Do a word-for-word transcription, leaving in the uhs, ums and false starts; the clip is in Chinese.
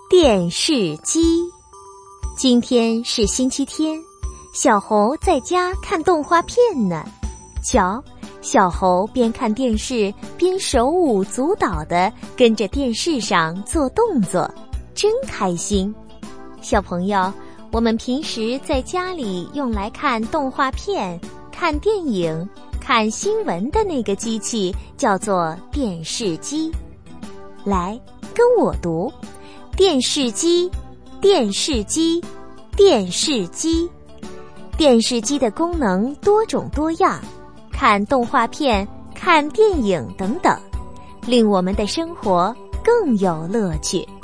电视机。今天是星期天，小猴在家看动画片呢。瞧，小猴边看电视边手舞足蹈地跟着电视上做动作，真开心。小朋友，我们平时在家里用来看动画片、看电影、看新闻的那个机器叫做电视机。来，跟我读：电视机，电视机，电视机。电视机的功能多种多样，看动画片、看电影等等，令我们的生活更有乐趣。